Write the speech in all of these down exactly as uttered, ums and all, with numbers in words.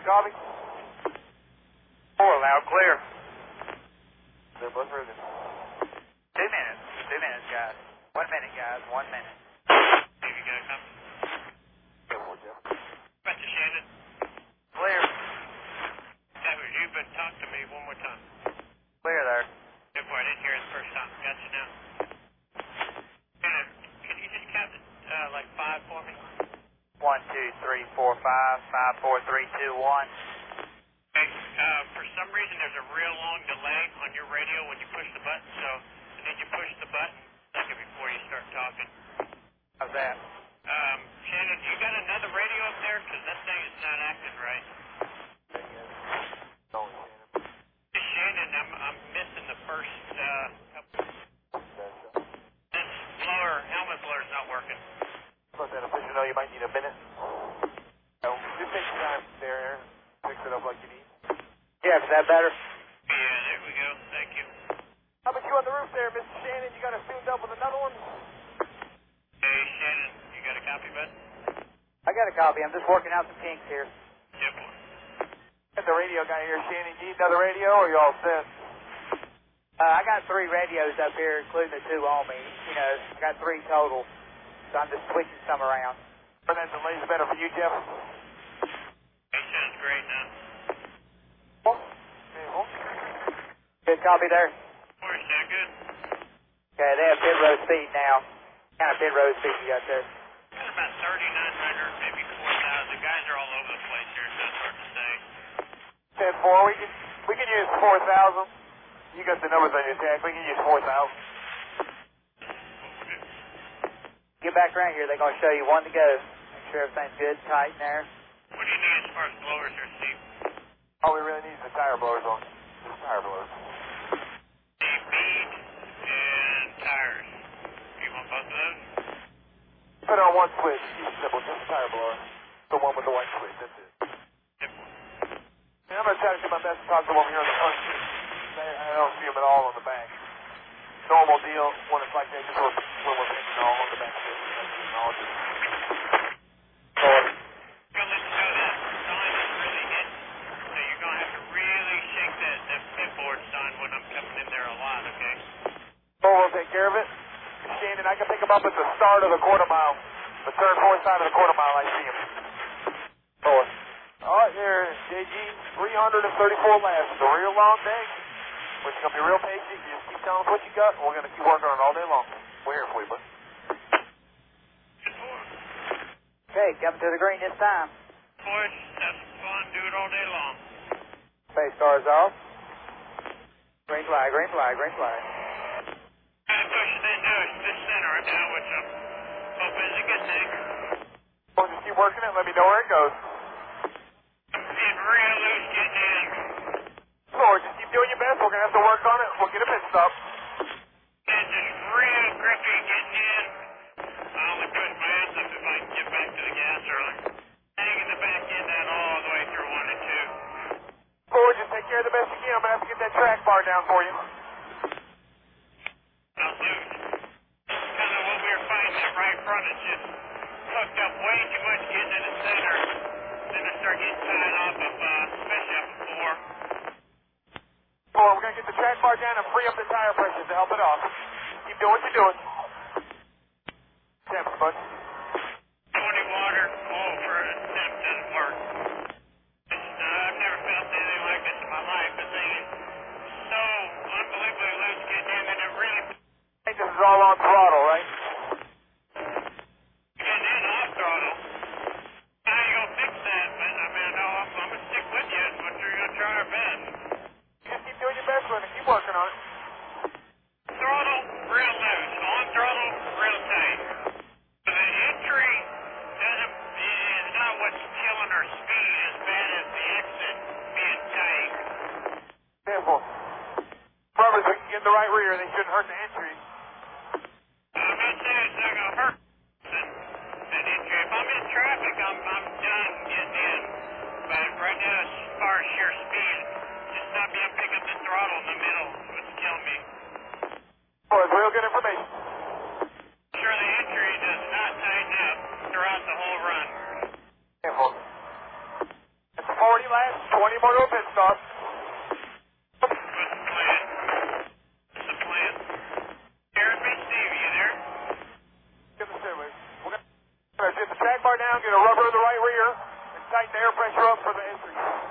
copy? Four, loud, clear. They're both moving. Two minutes. Two minutes, guys. One minute, guys. One minute. Have you got a copy? Go for it, Jeff. Back to Shannon. Clear. That was you, but talk to me one more time. Clear there. Good boy, I didn't hear it the first time. Got you now. Shannon, can you just count to, uh, like five for me? One, two, three, four, five. Five, four, three, two, one. Okay, uh, for some reason there's a real long delay on your radio when you push the button, so I need you push the button a second before you start talking. How's that? Um, Shannon, you got another radio up there? Because that thing is not acting right. No, Shannon. Hey, Shannon, I'm, I'm missing the first, uh, couple. This blower, helmet blower's not working. Let that official know you might need a minute. No, just take your time there, Aaron. Fix it up like you need. Yeah, is that better? Yeah, there we go. Thank you. How about you on the roof there, Mister Shannon? You got us tuned up with another one? Hey, Shannon, you got a copy, bud? I got a copy. I'm just working out some kinks here. Yeah, boy. Got the radio guy here, Shannon. You need another radio, or you all set? Uh, I got three radios up here, including the two on me. You know, I got three total. So I'm just switching some around. But that delay's better for you, Jeff? Hey, sounds great now. Good copy there? Boy, sound good? Okay, they have pit road speed now. What kind of pit road speed you got there? Got about thirty-nine hundred, maybe four thousand. Guys are all over the place here, so it's hard to say. ten four, we can, we can use four thousand. You got the numbers on your tag. We can use four thousand. Get back around here. They're going to show you one to go. Make sure everything's good, tight in there. What do you need as far as blowers here, Steve? All we really need is the tire blowers on. Just tire blowers. The bead and tires. You want both of those? Put it on one switch. Keep it simple. Just a tire blower. The one with the white switch. That's it. Yep. And I'm going to try to do my best to talk to them over here on the front. I don't see them at all on the back. Normal deal when it's like that, just when we're picking all on the back. All just... Gonna let you know that sign is really hit, so you're gonna have to really shake that, that pipboard sign when I'm coming in there a lot, okay? Oh, we'll take care of it. Shannon, I can pick them up at the start of the quarter mile. The third, fourth side of the quarter mile, I see them. Oh, all right, here, J G, three hundred thirty-four laps. It's a real long day. We're just going to be real patient. You just keep telling us what you got, and we're going to keep working on it all day long. We're here for you, bud. Okay, coming to the green this time. Boys, have some fun, do it all day long. Space cars off. Green flag, green flag, green flag. Kind of pushing into this center right now, which I'm hoping is a good thing. Well, just keep working it. Let me know where it goes. I'm being real loose getting in. Lord, just keep doing your best. We're going to have to work on it. We'll get a pit stop. And just real grippy getting in. I only push my ass up if I can get back to the gas early. Hanging the back end out all the way through one and two. Lord, just take care of the best you can. I'm going to have to get that track bar down for you. I'll do it. Kind of what we were fighting at right front is just hooked up way too much getting in the center. Then I start getting tied off of, uh, especially up at four. Lord, we're going to get the track bar down and free up the tire pressure to help it off. Keep doing what you're doing. Temps, bud. twenty water over a temp doesn't work. It's, uh, I've never felt anything like this in my life. The thing is so unbelievably loose getting in, and it really... I think this is all on throttle, right? Getting in off throttle. How you gonna fix that? But I mean, no, I'm, I'm gonna stick with you, but we're gonna try our best. Just keep doing your best, bud, and keep working on it. Throttle, real loose. On throttle, real tight. The entry doesn't, is not what's killing our speed as bad as the exit being tight. Careful. Remember, if we can get in the right rear, they shouldn't hurt the entry. I'm not saying it's not gonna hurt an, an entry. If I'm in traffic, I'm, I'm done getting in. But right now, as far as sheer speed, just not being pick up the throttle in the middle is what's killing me. Boys, real good information. Sure, the entry does not tighten up throughout the whole run. Careful. It's forty twenty laps, twenty more to a pit stop. What's the plan? What's the plan? Aaron, me, Steve, you there? Get the stairway. We're going to get the track bar down, get a rubber in the right rear, and tighten the air pressure up for the entry.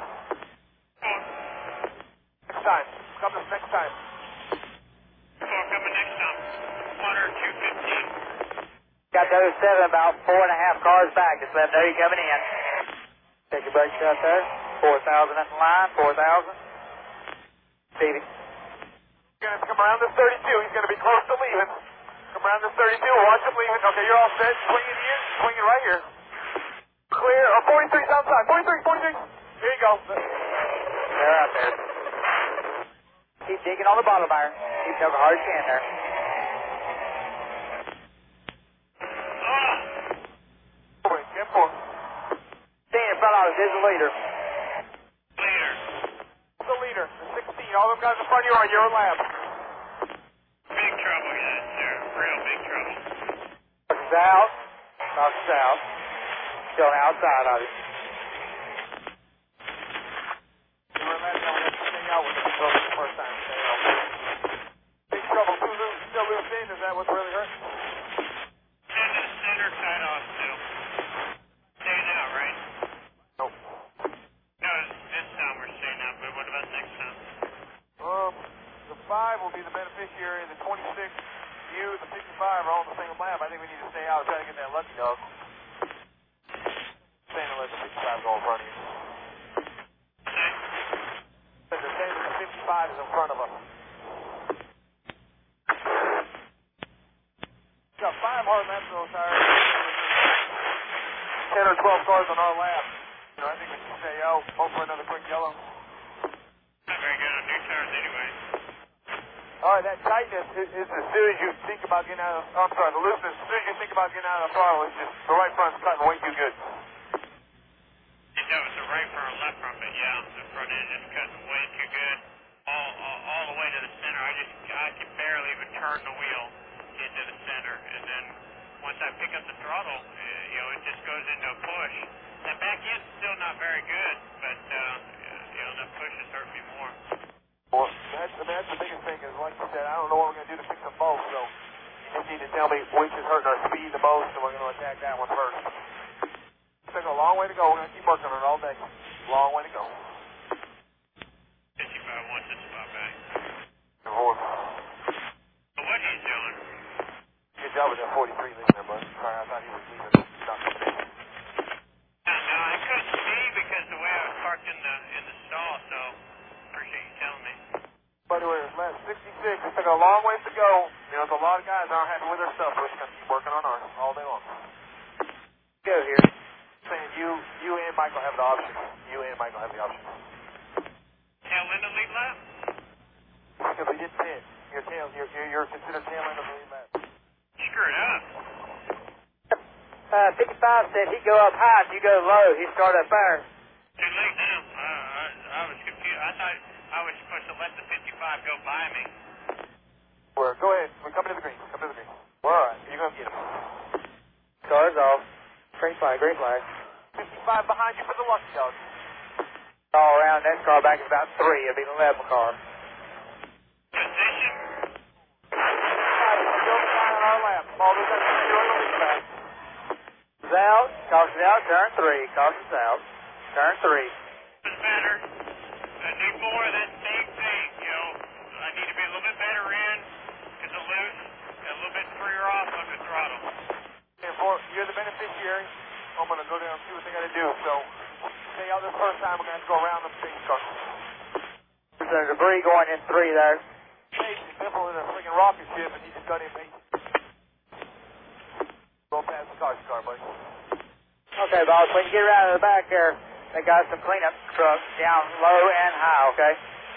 Next time. Come this next time. Four coming next time. One or two fifteen. Got those seven about four and a half cars back. Just let them know you're coming in. Take your brake shot there. four thousand at the line. four thousand. Stevie. He's going to come around this thirty-two. He's going to be close to leaving. Come around this thirty-two. Watch him leaving. Okay, you're all set. Swinging in. Swinging right here. Clear. Oh, forty-three's outside. forty-three, forty-three. Here you go. They're out there. Keep digging on the bottom iron. Keep cover hard as you can there. Oh! Wait, get four. Staying in front of us is the leader. Leader. The leader. The sixteen. All them guys in front of you are on your lap. Big trouble, yes, sir. Real big trouble. North south. North south. Still outside of you. You were last time we had to stay out with the trouble the first time. Stay out. Big trouble. Two loose, still loose in. Is that what's really hurt? Send to the center, tied off still. Staying out, right? Nope. No, this time we're staying out, but what about next time? Um, the five will be the beneficiary. The twenty-six, you, the fifty-five are all on the same lap. I think we need to stay out and try to get that lucky dog. Staying to let the fifty-five go in front of you. The same as the fifty-five is in front of us. We've got five hard laps on those tires. ten or twelve cars on our lap. You know, I think we should stay out. Hope for another quick yellow. Not very good on new tires anyway. All right, that tightness is, is as soon as you think about getting out of, oh, I'm sorry, the looseness, as soon as you think about getting out of the throttle, it's just, the right front's cutting way too good. It does the right front or left front, but yeah, the front end is cutting way too good. All, all, all the way to the center. I just, I can barely even turn the wheel into the center. And then once I pick up the throttle, uh, you know, it just goes into a push. That back end's still not very good, but, uh, you know, that push has hurt me more. Well, that's, I mean, that's the biggest thing is, like you said, I don't know what we're going to do to fix them both, so you just need to tell me which is hurting our speed the most, and we're going to attack that one first. It's a long way to go. We're going to keep working on it all day. Long way to go. fifty-five wants his spot back. Hold. So what he's doing? Good job with that forty-three leaving there, bud. Sorry, I thought he was leaving. Not coming in. No, no, I couldn't see because the way I was parked in the, in the stall, so appreciate you telling me. By the way, it's last sixty-six. It's taking a long ways to go. You know, there's a lot of guys aren't happy with their stuff. We're just going to keep working on ours all day long. Go here. Saying you, you and Michael have the option. You and Michael have the option. Tail end of lead lap? Because we did pit. Your tail, you're, you're, you're considered tail end of the lead lap. Screwed up. Uh, fifty-five said he'd go up high and you go low. He started up there. Too late now. Uh, I, I was confused. I thought I was supposed to let the fifty-five go by me. Where? Go ahead. We're coming to the green. Come to the green. We're all right. You're going to get him. Car's off. Green flag, green flag. fifty-five behind you for the lucky dog. All around, next car back is about three. It'll be the eleven car. Position. fifty-five is still behind on our lap. All this has to do on the lead lap. Out, caution's out, turn three. Caution's out, turn three. It's better. I need more of that same thing, you know. I need to be a little bit better in because of loose, and a little bit freer off on the throttle. And for, you're the beneficiary. I'm going to go down and see what they got to do. So, stay out this first time. We're going to have to go around the big car. There's debris going in three there. Hey, he's definitely in a freaking rocket ship, and he just got impatient. Go past the car's car, buddy. Okay, boss, when you get around to the back there, they got some cleanup trucks down low and high, okay?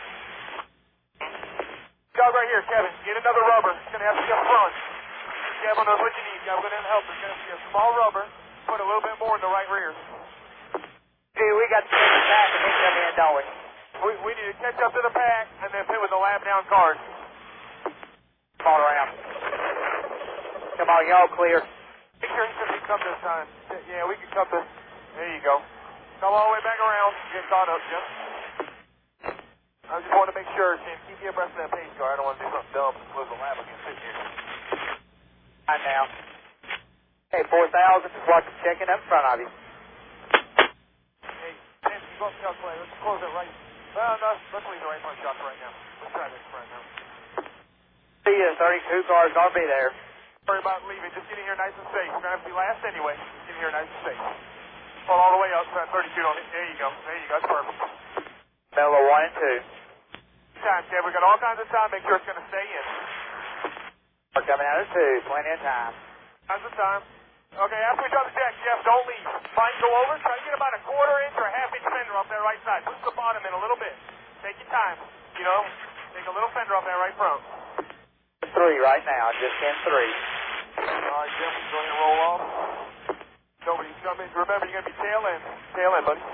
Dog right here, Kevin. Get another rubber. It's going to have to be up front. Kevin knows what you need. Kevin, we're going to help. There's going to be a small rubber. Put a little bit more in the right rear. Dude, we got to take the back and then come in, don't we? We, we need to catch up to the pack and then pit with the lap down cars. Come on around. Come on, y'all clear. Make sure he says we come this time. Yeah, we can come this. There you go. Come all the way back around. Get caught up, Jim. I just want to make sure, Tim, keep you abreast of that pace car. I don't want to do something dumb and lose a lap again sitting here. Right now. Hey, four thousand is what you're checking up in front of you. Hey, Tim, you go up the calculator. Let's close it right. Well, no, let's leave the right front shots right now. Let's try this right now. See you, thirty-two cars gonna be there. Don't worry about leaving. Just get in here nice and safe. We're going to have to be last anyway. Just get in here nice and safe. Pull all the way up. thirty-two on it. There you go. There you go. That's perfect. Mellow one and two. Time, Jeff. We got all kinds of time. Make sure it's going to stay in. We're coming out of two. Plenty of time. How's the time? Okay, after we drop the jack, Jeff, don't leave. Fine, go over. Try to get about a quarter inch or a half inch fender off that right side. Push the bottom in a little bit. Take your time. You know, take a little fender off that right front. Three right now. Just in three. All right, Jeff, go ahead and roll off. Nobody's coming. Remember, you're going to be tail end. Tail end, buddy.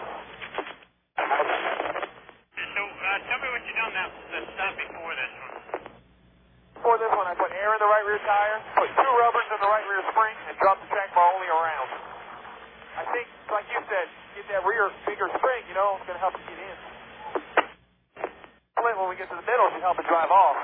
So, uh, tell me what you done that, that stop before this one. Before this one, I put air in the right rear tire, put two rubbers in the right rear spring, and dropped the track bar only around. I think, like you said, get that rear bigger spring, you know, it's going to help you get in. Flint, when we get to the middle, should help it drive off.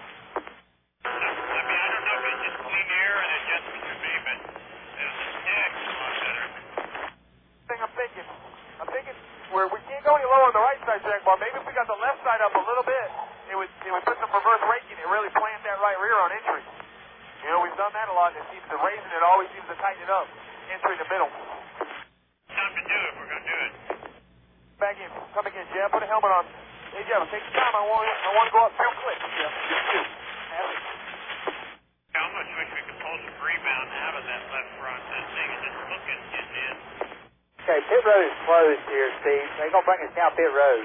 I mean, I don't know if it's just clean air and adjustment for me, but the stick's a lot better. Thing I'm thinking, I'm thinking where we can't go any lower on the right side track bar. Maybe if we got the left side up a little bit, it would it would put some reverse braking and really plant that right rear on entry. You know, we've done that a lot. It seems to raising it always seems to tighten it up. Entry in the middle. Time to do it. We're going to do it. Back in. Come again, Jeff. Put a helmet on. Hey, Jeff, take your time. I want I want to go up two clicks, Jeff. Just two. Have it. I almost wish we could pull some rebound out of that left front. That thing is just looking getting in. Okay, pit road is closed here, Steve. They're going to bring us down pit road.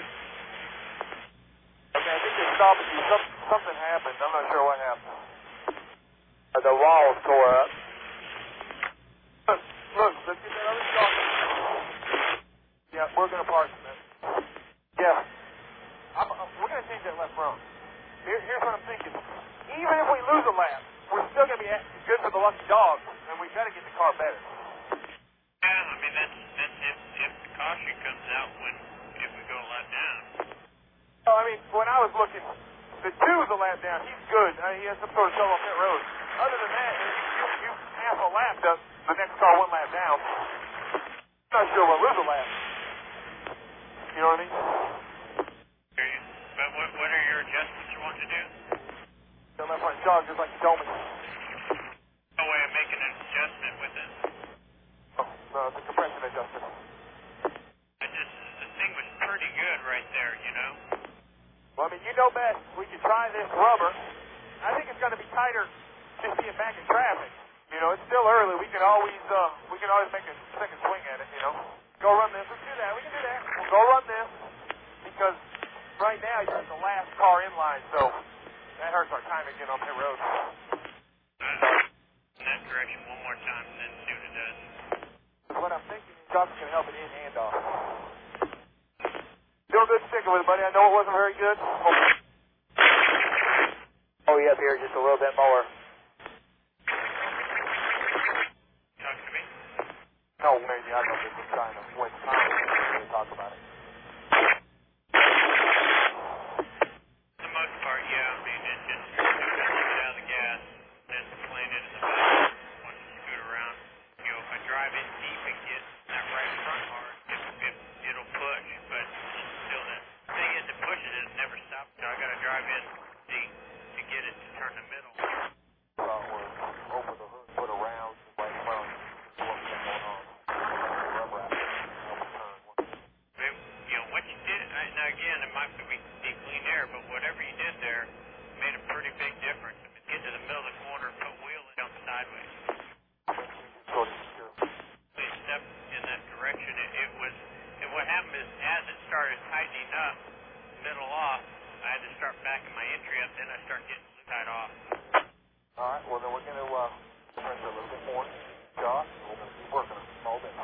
Okay, I think they're stopping you. Some, something happened. I'm not sure what happened. Uh, the walls tore up. Look, look, let's get that other stop. Yeah, we're going to park, man. Yeah. I'm, I'm, we're going to change that left front. Here, here's what I'm thinking. Even if we lose a lap, we're still going to be good for the lucky dog, and we've got to get the car better. Yeah, I mean, that's, that's if, if the caution comes out when if we go a lap down. Oh, I mean, when I was looking, the two's a lap down. He's good. Uh, he has some sort of trouble on pit road. Other than that, you, you half a lap, the, the next car one lap down. I'm not sure we'll lose a lap. You know what I mean? Hear you. But what, what are your adjustments you want to do? The left front shock, just like you told me. No way of making an adjustment with it. Oh, no, it's a compression adjustment. I just, the thing was pretty good right there, you know? Well, I mean, you know best. We could try this rubber. I think it's going to be tighter just being back in traffic. You know, it's still early. We can always, uh, we can always make a second swing at it, you know? Go run this. Let's do that. We can do that. We'll go run this because right now you're the last car in line, so that hurts our time again on pit road. Uh, in that direction one more time and then see what it does. What I'm thinking is Johnson can help it in and off. Doing good sticking with it, buddy. I know it wasn't very good. Oh, yeah, up here just a little bit more. Talk to me. No, maybe I know this is trying to waste time to talk about it. For the most part, yeah. I mean, it just get out of the gas, then plane it in the back, once you scoot around. You know, if I drive in deep and get that right front hard, it, it, it'll push, but still the thing is it pushes it, it never stops. So I got to drive in deep to get it to turn the middle. Uh, or open the hood, put around right front. What's going on? Rubber out. It, you know, what you did, I, now again, it might be, be clean air, but whatever you did there made a pretty big difference. If it get to the middle of the corner, put wheel it down sideways. Sort of secure. Please step in that direction. It, it was, and what happened is as it started tightening up, middle off, I had to start backing my entry up, then I start getting tied off. All right, well, then we're going to uh, press a little bit more. Josh, we're going to keep working a small bit.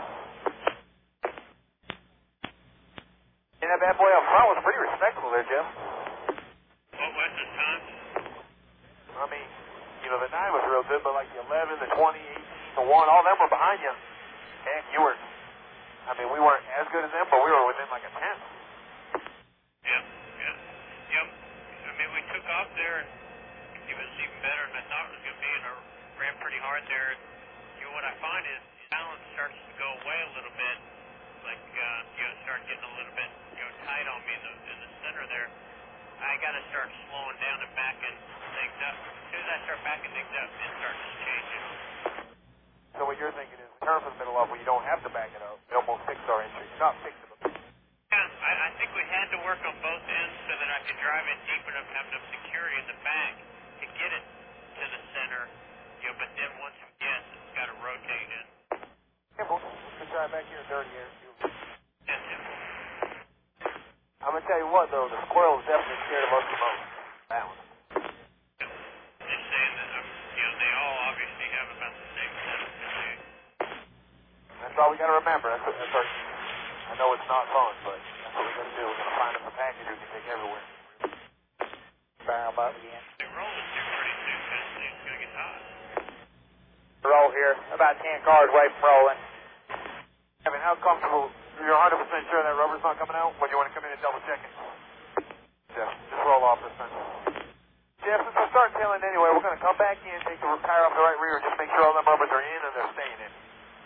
And that bad boy up front was pretty respectable there, Jim. What was the time? I mean, you know, the nine was real good, but like the eleven, the twenty, the one, all them were behind you. Heck, you were I mean, we weren't as good as them, but we were within like a tenth. Yep, yeah, yep. I mean, we took off there, and it was even better than I thought it was going to be, and I ran pretty hard there. You know, what I find is balance starts to go away a little bit, like, uh, you know, start getting a little bit, you know, tight on me in the, in the center there. I got to start slowing down and backing things up. As soon as I start backing things up, it starts changing. So what you're thinking is, turn for the middle off where you don't have to back it up. It almost fixed our entry. Not fixing them. Yeah, I, I think we had to work on both ends so that I could drive it deep enough, have enough security in the back to get it to the center. You know, but then once it gets, it's got to rotate in. Yeah, we'll, we'll try back here in dirty air. Yes, yes. I'm going to tell you what, though, the squirrel is definitely scared of us the most. That one. Just saying that, um, you know, they all obviously have about the same setup as they. That's all we got to remember. That's, that's our, I know it's not fun, but that's what we're going to do. We're going to find us a package we can take everywhere. Barrel up again. They roll it too pretty soon because it's going to get hot. Roll here. About ten cars away from rolling. I mean, how comfortable? You're one hundred percent sure that rubber's not coming out? Or do you want to come in and double check it? Jeff, just roll off this time. Jeff, since we're starting tailing anyway, we're going to come back in, take the tire off the right rear, and just make sure all the rubbers are in and they're staying in.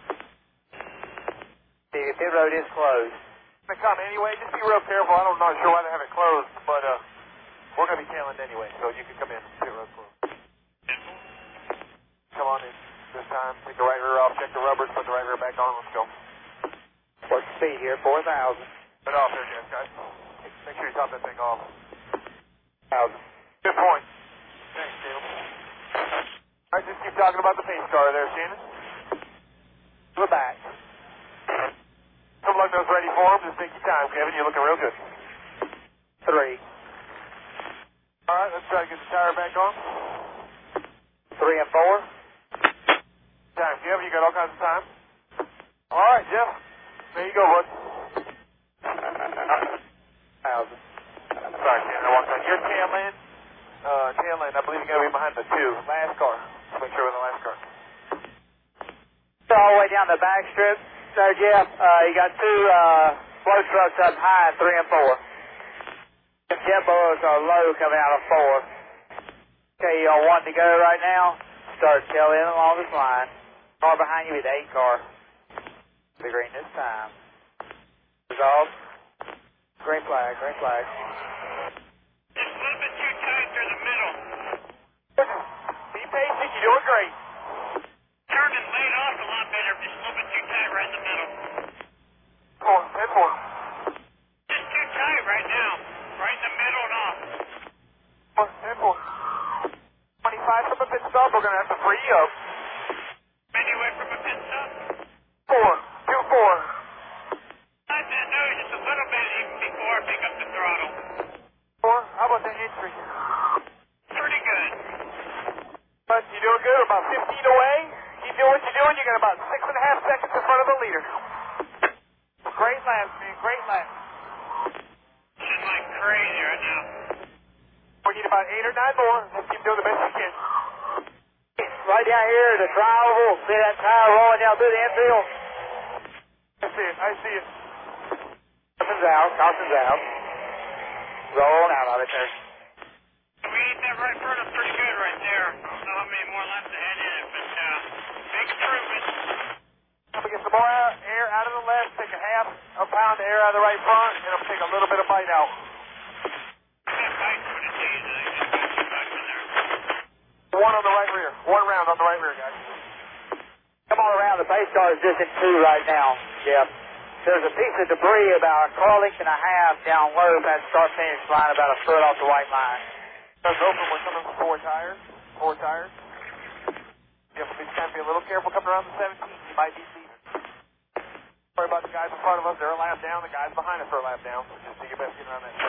See, the pit road is closed. Going to come anyway. Just be real careful. I'm not sure why they have it closed, but uh, we're going to be tailing anyway, so you can come in. Pit road's closed. Come on in this time. Take the right rear off, check the rubbers, put the right rear back on. Let's go. What's the speed here? four thousand. Put it off there, Jeff, guys. Make sure you top that thing off. one thousand. Good point. Thanks, Caleb. All right, just keep talking about the pace car there, Shannon. We're back. Some lug nose ready for him. Just take your time, Kevin. You're looking real good. Three. All right, let's try to get the tire back on. Three and four. Time, Kevin. You got all kinds of time. All right, Jeff. There you go, bud. Thousand. Sorry, Shannon. I walked on your tail end. Uh, tail end, I believe you're going to be behind the two. Last car. Let's make sure we're in the last car. So all the way down the back strip, there, Jeff. Uh, you got two uh, flow trucks up high, three and four. The jet boilers are low coming out of four. Okay, y'all want to go right now? Start tail in along this line. Car behind you with eight car. The green this time. Resolve. Green flag, green flag. Just a little bit too tight through the middle. Be patient. You're doing great. Turned and laid off a lot better, just a little bit too tight right in the middle. Four, ten, four. Just too tight right now. Right in the middle and off. Four, ten, four. twenty-five from a pit stop. We're going to have to free you up. Anyway, from a pit stop. Four, two, four. I didn't know just a little bit even before I pick up the throttle. Four. How about the entry? Pretty good. But you doing good? About fifteen away. Keep doing what you're doing. You got about six and a half seconds in front of the leader. Great laps, man. Great laps. Just like crazy right now. We need about eight or nine more. Let's keep doing the best we can. Right down here, the tri-oval. See that tire rolling down through the infield? I see it. I see it. Caution's out, caution's out. Rolling out of it there. We ate that right front up pretty good right there. I don't know how many more laps ahead in it, but uh, big improvement. I'm going to get some more air out of the left, take a half a pound of air out of the right front, and I'm going to take a little bit of bite out. That bite's what it needs. I think just got some bites in there. One on the right rear. One round on the right rear, guys. Come on around, the pace car is just in two right now, Jeff. There's a piece of debris about a car length and a half down low past start finish line about a foot off the white line. Let's open. We're coming with four tires. Four tires. You have to be, kind of be a little careful coming around the seventeen. You might be seated. Sorry about the guys in front of us. They're a lap down. The guys behind us are a lap down. So just do your best getting around that.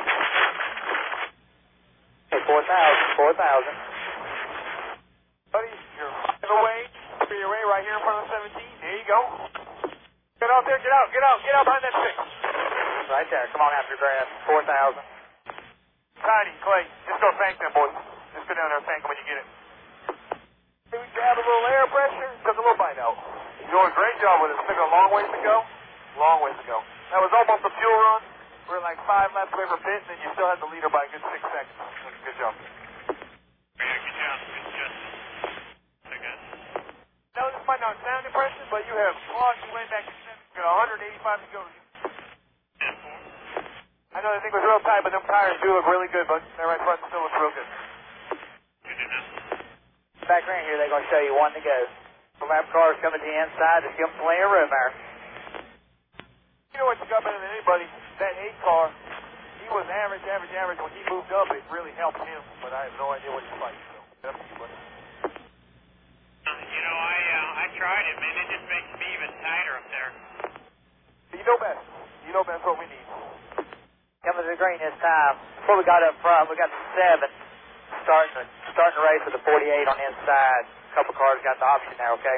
Okay, four thousand, four thousand. Buddy, you're five away. Three away right here in front of the seventeen. There you go. Get out there. Get out. Get out. Get out behind that six. Right there. Come on after grass. four thousand. Tiny, Clay. Just go thank them, boys. Just go down there and thank them when you get it. Maybe grab a little air pressure. Took a little bite out. You're doing a great job with it. It's took a long ways to go. Long ways to go. That was almost a fuel run. We're like five laps away from pit, and you still had the leader by a good six seconds. Good job. Yeah, good job. Good justice. I guess. Now, this might not sound impressive, but you have lost your way back to seven. You got one eighty-five to go. ten four. I know the thing was real tight, but them tires do look really good, but their right front still looks real good. Good enough. Back right here, they're going to show you one to go. The lap cars coming to the inside. Just give them plenty of room there. You know what you got better than anybody? That eight car, he was average, average, average. When he moved up, it really helped him, but I have no idea what he's fighting, so that's you, buddy. Uh, you know, I uh, I tried it, man. It just makes me even tighter up there. You know best. You know best what we need. Coming to the green this time. Before we got up front, we got the seven starting the, starting the race with the forty-eight on the inside. A couple cars got the option there, okay?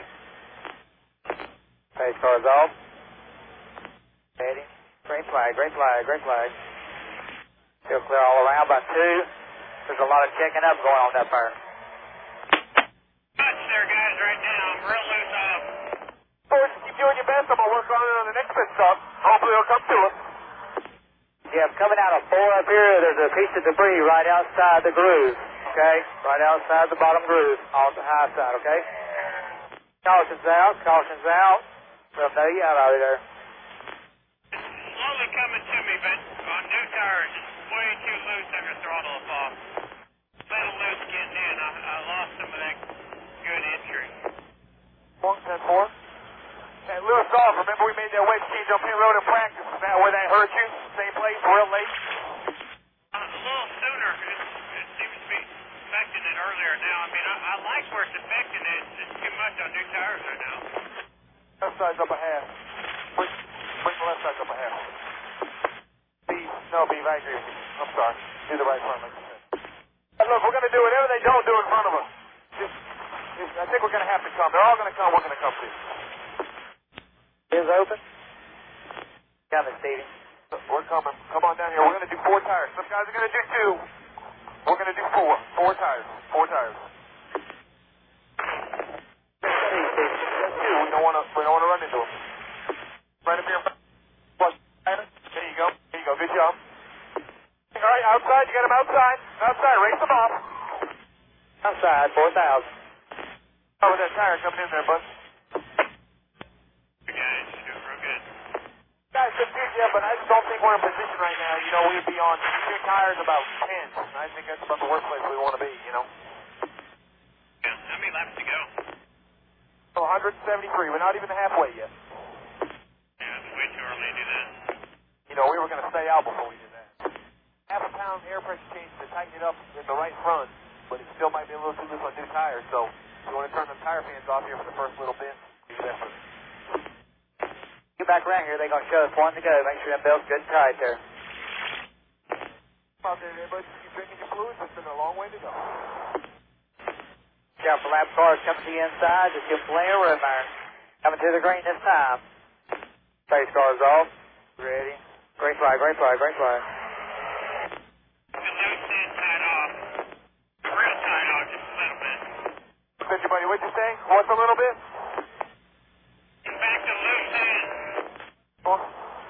Race cars off. Ready. Green flag, green flag, green flag. Still clear all around by two. There's a lot of checking up going on up there. Touch there, guys, right now. I'm real loose off. Boys, keep doing your best. I'm going to work on it on the next pit stop. Hopefully it'll come to us. Yeah, coming out of four up here, there's a piece of debris right outside the groove, okay? Right outside the bottom groove, on the high side, okay? Caution's out, caution's out. We'll know you out of there. It's slowly coming to me, but on new tires, it's way too loose. I'm going to throttle it off. Little loose getting in. I, I lost some of that good entry. one ten four. Hey, Lewis off. Remember we made that wedge change on pit road in practice. Is that where that hurt you? Same place, real late? Uh, a little sooner. It, it seems to be affecting it earlier now. I mean, I, I like where it's affecting it. It's, it's too much on new tires right now. Left side's up a half. Bring, bring the left side up a half. Beef. No, Beef, I agree with you. I'm sorry. Do the right front, like you said. Hey, look, we're going to do whatever they don't do in front of us. Just, just, I think we're going to have to come. They're all going to come. We're going to come too. Is open? Coming, Stevie. We're coming. Come on down here. We're going to do four tires. Some guys are going to do two. We're going to do four. Four tires. Four tires. We don't want to. We don't want to run into them. Right up here. There you go. There you go. Good job. All right, outside. You got them outside. Outside. Race them off. Outside, four thousand. Oh, with that tire coming in there, bud. You guys doing real good. Guys, good too, yeah, but I just don't think we're in position right now. You know, we'd be on two tires about ten. I think that's about the worst place we want to be, you know. Yeah, how many laps to go? So one seventy-three. We're not even halfway yet. Yeah, it's way too early to do that. You know, we were going to stay out before we did that. Half a pound air pressure change to tighten it up in the right front, but it still might be a little too loose on new tires, so if you want to turn the tire fans off here for the first little bit, do that first. Get back around here, they're going to show us one to go. Make sure that belt's good and tight there. Come out there, everybody. Keep drinking your fluids. It's been a long way to go. Watch out for lap cars coming to the inside. Just give them plenty of room there. Coming to the green this time. Face cars off. Ready. Green flag, green flag, green flag. The loose end tied off. Real tight off, just a little bit. What's your buddy? What'd you say? What's a little bit? Back to loose end. Oh. Uh,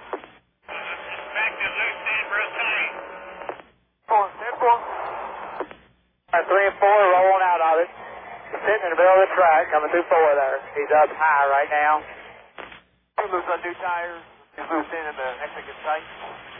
just back to loose end real tight. Four. ten four. All right, three and four rolling out of it. He's sitting in the middle of the track, coming through four there. He's up high right now. Too loose on new tires. He's loose in and the exit gets tight.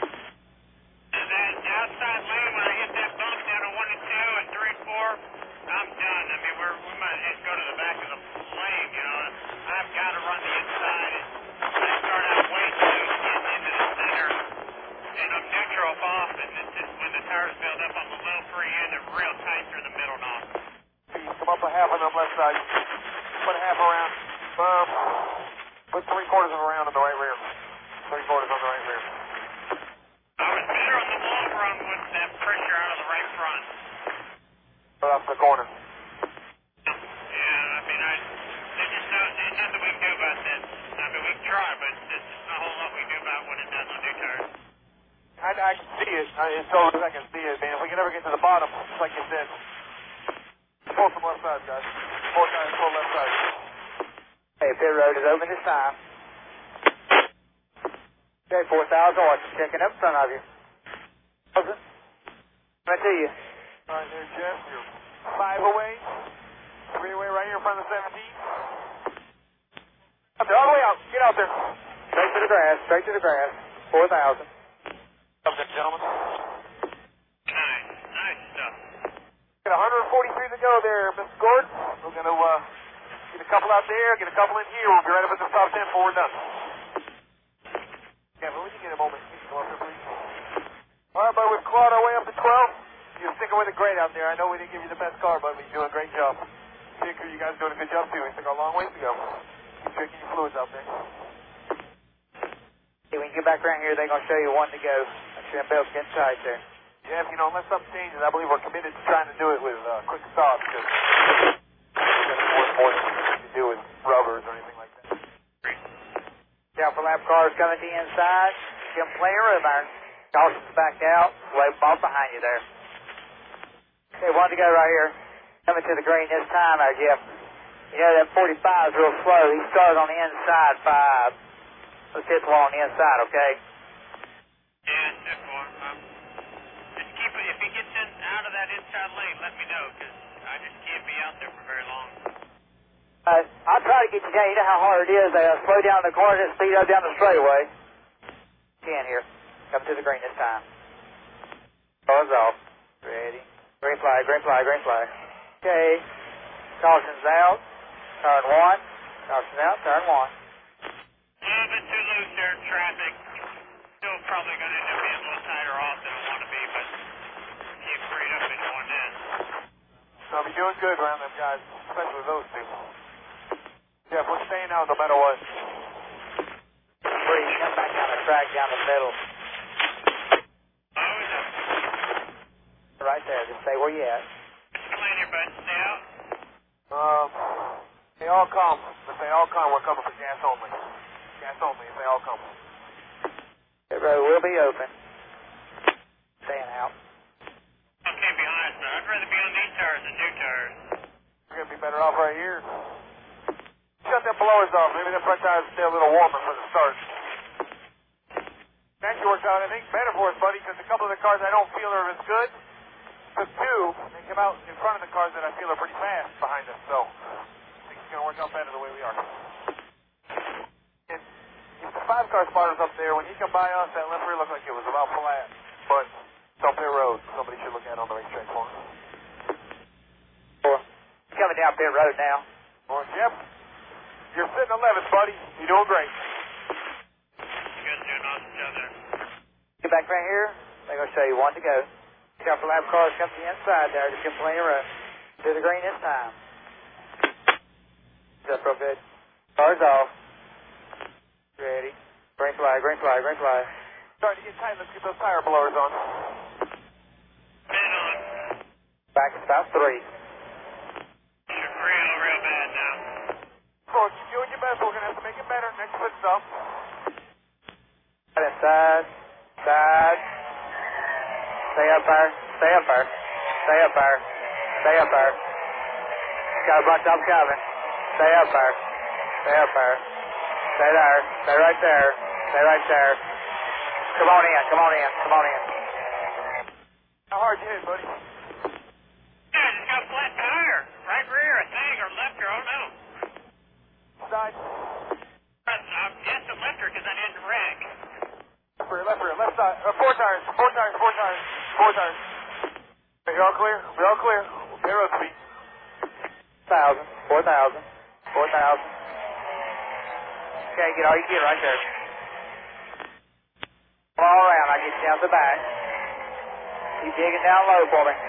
And that outside lane, when I hit that bump down to one and two and three and four, I'm done. I mean, we're, we might just go to the back of the lane, you know. I've got to run the inside. And I start out way too loose getting into the center. And I'm neutral off, and it's just when the tires build up on the low free end, they're real tight through the middle now. Come up a half on the left side. Put a half around. Um, put three quarters of a round on the right rear. Three quarters on the right rear. I was better on the long run with that pressure out of the right front. Put off the corner. Yeah, I mean, I, there's just no, there's nothing we can do about that. I mean, we can try, but there's just not a whole lot we can do about what it does on new tires. I, I can see it. I, as so as I can see it, man. If we can ever get to the bottom, just like you said, pull some left side, guys. Four guys, pull left side. Hey, pit road is open this time. Okay, four thousand, watch it checking up in front of you. Thousand. Right to you. All right there, Jeff. You're five away. Three away right here in front of the seventeen. Up there, all the way out. Get out there. Straight to the grass, straight to the grass. four thousand. Up there, gentlemen. Nice, nice stuff. Got one hundred forty-three to go there, Mister Gordon. We're going to uh, get a couple out there, get a couple in here. We'll be right up at the top ten before we're done. Yeah, but when you get a moment, can you go up there, please? All right, but we've clawed our way up to twelve. You're sticking with it great out there. I know we didn't give you the best car, but you're doing a great job. Victor, you guys are doing a good job, too. We took a long ways to go. Keep drinking your fluids out there. Hey, when you get back around here, they're going to show you one to go. Make sure them belts getting tight there. Yeah, you know, unless something changes, I believe we're committed to trying to do it with uh, quick stop because it's more important to do with rubbers or anything like that. Down for lap cars coming to the inside. Give them plenty of room, Iron. Caution's backed out. Way off behind you there. Okay, one to go right here. Coming to the green this time, our Jeff. You know, that forty-five is real slow. He started on the inside five. Let's hit the one on the inside, okay? Yeah, step one. Um, just keep it, if he gets in out of that inside lane, let me know, because I just can't be out there for very long. Uh, I'll try to get you down. You know how hard it is. They uh, slow down the corner and speed up down the straightaway. Ten here. Come to the green this time. Cars off. Ready. Green flag, green flag, green flag. Okay. Caution's out. Turn one. Caution's out. Turn one. A little bit too loose there in traffic. Still probably going to end up being a little tighter off than I want to be, but can't freed up into one end. So I'll be doing good around them guys, especially those two. Yeah, we're staying out no matter what. Three. Come back down the track, down the middle. Oh, is it? Right there. Just stay where you at. Explain your bud. Stay out. Um, they all come. If they all come, we're coming for gas only. Gas only if they all come. The road will be open. Staying out. Okay, be honest, man. I'd rather be on these tires than new tires. We're going to be better off right here. Shut them blowers off. Maybe the front tires stay a little warmer for the start. It actually works out, I think, better for us, buddy, because a couple of the cars I don't feel are as good. The two, they come out in front of the cars that I feel are pretty fast behind us, so I think it's going to work out better the way we are. And if the five car spotter's up there, when he come by us, that left rear looked like it was about flat, but it's on pit road. Somebody should look at it on the racetrack for him. Four. Coming down pit road now. Well, Jeff, you're sitting eleventh, buddy. You're doing great. You guys doing awesome job there. Get back right here. They're going to show you one to go. Down for lap cars come to the inside there. Just give them plenty of room. To the green this time. That's real good. Cars off. Ready. Green flag, green flag, green flag. Starting to get tight. Let's get those tire blowers on. Pin on. Back to stop three. Should real, real bad now. So keep doing your best. We're going to have to make it better next pit stop. Right inside. Side. Stay up there. Stay up there. Stay up there. Stay up there. Got a bunch of them coming. Stay up there. Stay up there. Stay there. Stay right there. Stay right there. Come on in. Come on in. Come on in. How hard you hit, buddy? Yeah, I just got a flat tire. Right rear, I think, or left rear, I don't know. Side. I'm guessing left rear because I didn't wreck. Left rear, left rear, left side. Uh, four tires, four tires, four tires, four tires. Okay, you all clear? We all clear? Okay, road speed. Thousand. Four thousand. Four thousand. Okay, get all you get right there. All around. I get you down to the back. Keep digging down low for me.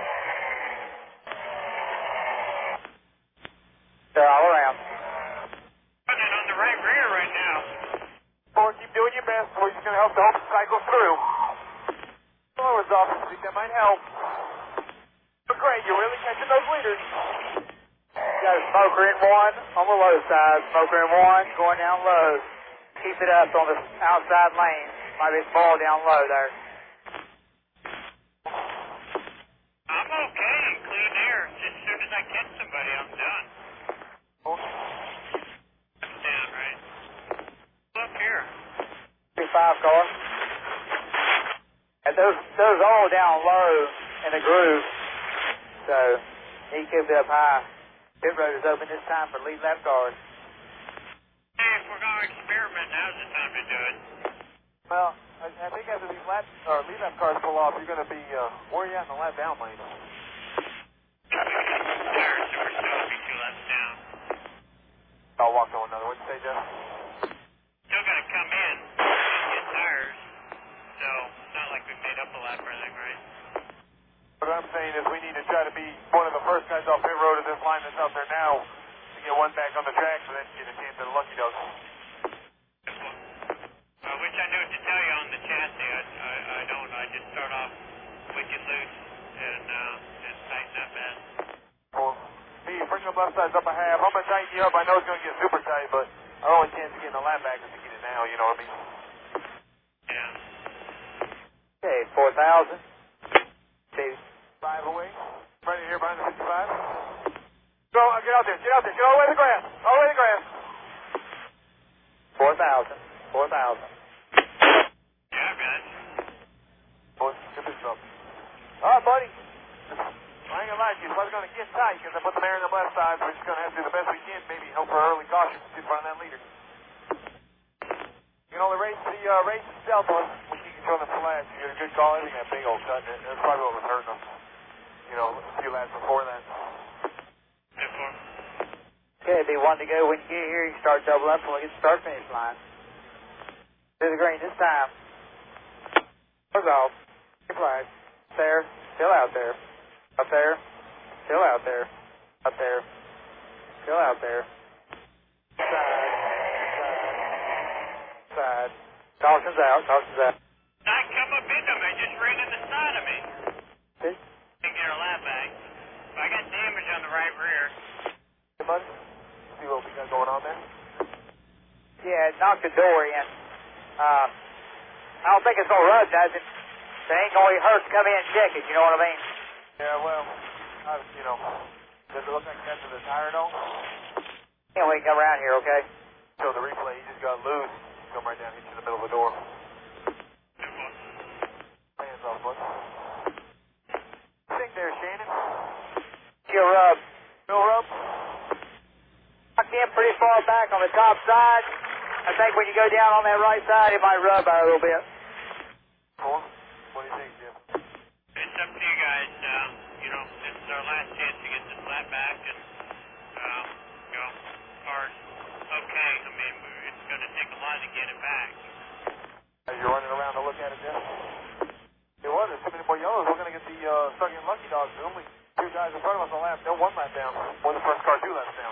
They're all around. Putting it on the right rear right now. Four, keep doing your best. We're just going to help the whole cycle through. Blowers off. I think that might help. But great, you're really catching those leaders. Got a smoker in one on the low side. Smoker in one going down low. Keep it up on the outside lane. Might be small down low there. I'm okay in clean air. As soon as I catch somebody, I'm done. That's down, right? Look here. Two five car. There's all down low in the groove, so he could be up high. Pit road is open this time for lead lap cars. Hey, if we're going to experiment, now's the time to do it. Well, I, I think after these lap, or lead lap cars pull off, you're going to be, uh, where are you at in the lap down lane? Tires, so we're still be two laps down. I'll walk on another. What'd you say, Jeff? Still got to come in and get tires, so it's not like we made up a lap or anything, right? What I'm saying is we need to try to be one of the first guys off pit road of this line that's out there now to get one back on the track so then get a chance at a lucky dog. I wish I knew what to tell you on the chassis. I, I, I don't. I just start off wicked loose and, uh, and tighten up bad. Well, hey, bring the left sides up a half. I'm going to tighten you up. I know it's going to get super tight, but our only chance of getting a lap back is to get it now, you know what I mean? Yeah. Okay, four thousand. Two. Five away. Right here behind the fifty-five. Go, uh, get out there. Get out there. Get all the way to the grass. All the way to the grass. four thousand. four thousand. Yeah, I got it. Boys, get this up. All right, buddy. I ain't gonna lie to you. It's probably gonna get tight because I put the mare in the left side. We're just gonna have to do the best we can. Maybe hope for early caution to get in front of that leader. You can only race the uh, race itself on when you control the flash. You get a good call. I think that big old cut. That's probably what was hurting them. You know, a few laps before that. Good for Okay, be one to go. When you get here, you start double up and look at the start finish line. To the green this time. Close off. Flag. There. Still out there. Up there. Still out there. Up there. Still out there. Side. Side. Side. Caution's out. Caution's out. I come up into me. Just ran in the side of me. Okay. Didn't get our lap back. I got damage on the right rear. Hey, bud. See what we got going on there? Yeah, it knocked the door in. Uh, I don't think it's going to run, does it? It ain't going to hurt to come in and check it, you know what I mean? Yeah, well, I, you know, does it look like that's the tire though? Yeah, we can come around here, okay? So the replay, he just got loose. Come right down, hit you in the middle of the door. Hands off, bud. Think there, Shannon. Chill rub. Bill Rub. Knocked in pretty far back on the top side. I think when you go down on that right side, it might rub out a little bit. Four. What do you think, Jim? It's up to you guys. Uh, you know, it's our last chance to get this lap back, and um, you know, as far as okay, I mean, it's going to take a lot to get it back. Are you running around to look at it, Jim? It was. There's too many more yellows. We're going to get the uh, start getting lucky dogs. There's only two guys in front of us on lap. They're one lap down. Or the first car two laps down.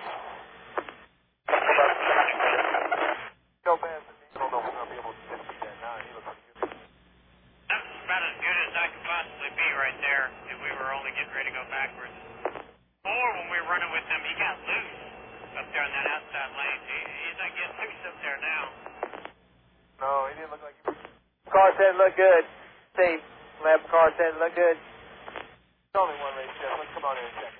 So bad. I don't know if we're going to be able to beat that nine. He looks pretty good. That's about as good as I could possibly be right there if we were only getting ready to go backwards. Or when we were running with him, he got loose up there in that outside lane. He, he's not getting loose up there now. No, he didn't look like he was. Car said it looked good. Steve, lab car said it looked good. There's only one race, Jeff. Let's come out here and check it.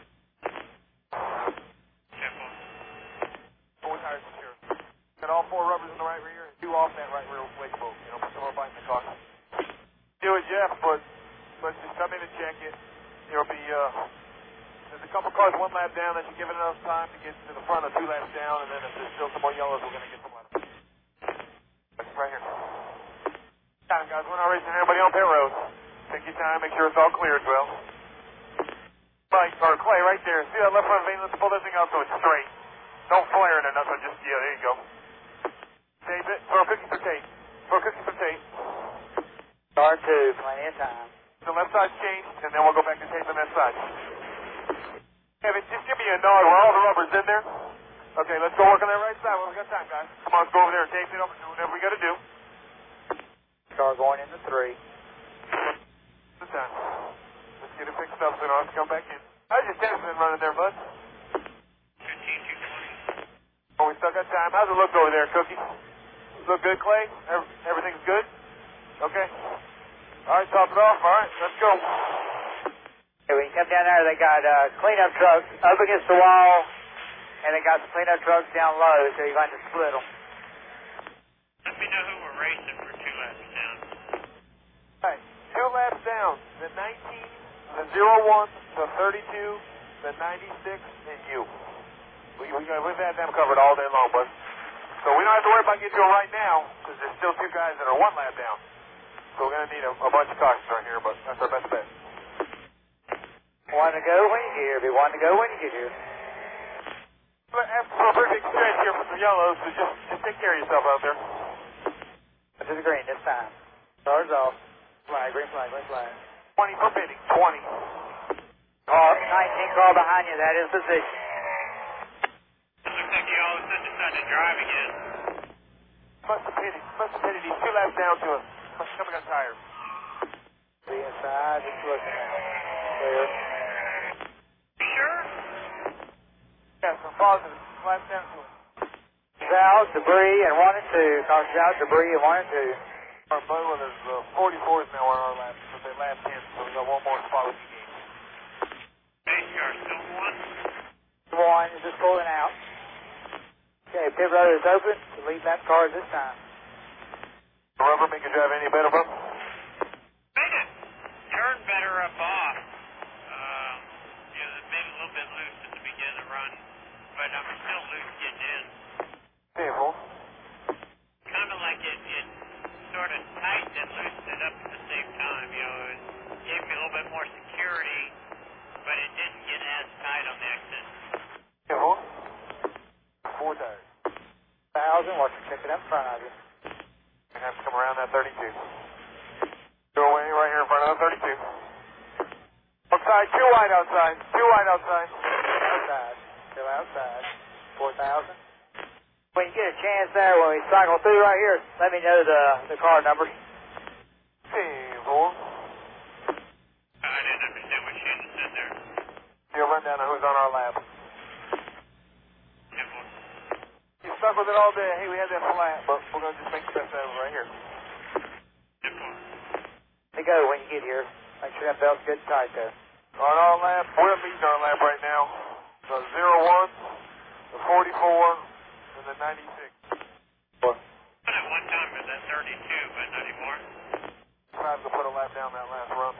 Careful. Four tires for sure. Got all four rubbers in the right rear and two off that right rear wake bolt. You know, put some more bite in the car. Do it, Jeff, but let's just come in and check it. There'll be, uh, there's a couple cars one lap down. That should give it enough time to get to the front of two laps down, and then if there's still some more yellows, we're going to get some laps. Right here. Time, guys. We're not racing anybody on pit road. Take your time. Make sure it's all clear as well. Mike, or Clay, right there. See that left front vein? Let's pull this thing out so it's straight. Don't flare it or nothing. Just, yeah, there you go. Tape it. Throw a cookie for tape. Throw a cookie for tape. Car two, plenty of time. The left side's changed, and then we'll go back to taping that side. Kevin, just give me a nod where all the rubber's in there. Okay, let's go work on that right side. Well, we got time, guys. Come on, let's go over there and tape it up and do whatever we got to do. Car going into three. Good time. Let's get it fixed up so we don't have to come back in. How's your temps been running there, bud? fifteen, two twenty. Oh, we still got time. How's it look over there, Cookie? Look good, Clay? Every, everything's good? Okay. All right, top it off. All right, let's go. Okay, when you come down there, they got uh, cleanup trucks up against the wall, and they got the cleanup trucks down low, so you're going to split them. Let me know who we're racing for two laps down. All right, two laps down. The nineteen, the zero one, the thirty-two, the ninety-six, and you. We, we got, we've had them covered all day long, bud. So we don't have to worry about getting to them right now, because there's still two guys that are one lap down. So we're going to need a, a bunch of cautions right here, but that's our best bet. One to go when you get here. Be one to go when you get here. But after a pretty big stretch here from the yellows, so just, just take care of yourself out there. To the green this time. Stars off. Flag, green flag, green flag. twenty for pitting, twenty. Car, nineteen car behind you, that is position. Looks like you all of a sudden decided to drive again. Must have pitted, must have pitted. He's two laps down to us. Must have got tired. The inside, just looking at it. Clear. You sure? Yes, I'm positive. Laps down to us. Out, debris, and one and two. Cars out, debris, and one and two. Our Bowman is uh, forty-fours now on our laps, but they lap ten, so we got one more spot we can gain. Base car still one. One is just pulling out. Okay, pit road is open. The lead lap cars this time. The rubber make you drive any better, bro? Made it. Turned better up off. Um, you know, it made it a little bit loose at the beginning of the run, but I'm still loose getting in. Beautiful. Kind of like it, it sort of tightened and loosened it up at the same time. You know, it gave me a little bit more security, but it didn't get as tight on the exit. Beautiful. Four tires. Thousand, watch you check it up in front of you. You're going to have to come around that thirty-two. Go away right here in front of the thirty-two. Outside, two wide outside. Two wide outside. Outside. Still outside. four thousand. When you get a chance there, when we cycle through right here, let me know the, the car numbers. Beautiful. I didn't understand what Shannon said there. You'll run down on who's on our lap. Simple. You stuck with it all day. Hey, we had that flat, but we're going to just make the best out of it right here. Simple. Let me go when you get here. Make sure that belt's good and tight there. On our lap, we're leading our lap right now. The zero one, the forty-four, and the ninety-six. But at one time it was at thirty-two, but not anymore. Tried to put a lap down that last run.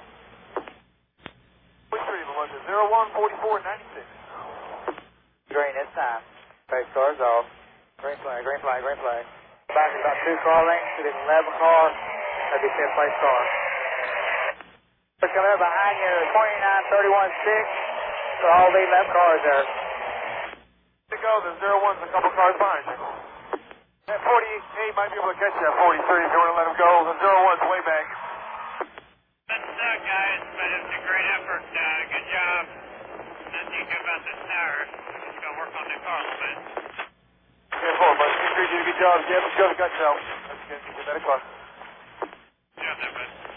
Which three was it? zero one, forty-four, and ninety-six. Green this time. Face cars off. Green flag, green flag, green flag. Back about two car lengths to the eleven car. That'd be fifth place car. We're coming up behind you, twenty-nine, thirty-one, six. So all lead left cars there. To go, the zero one's a couple cars behind you. That forty-eight might be able to catch you at forty-three if you want to let him go. The zero one's way back. That sucked, guys, but it was a great effort. Uh, good job. Nothing you can do about this tire. We're just going to work on the car a little bit. Yeah, four, but you did a good job. Yeah, let's go to gut cell. Let's get you a better car. Yeah, that bud.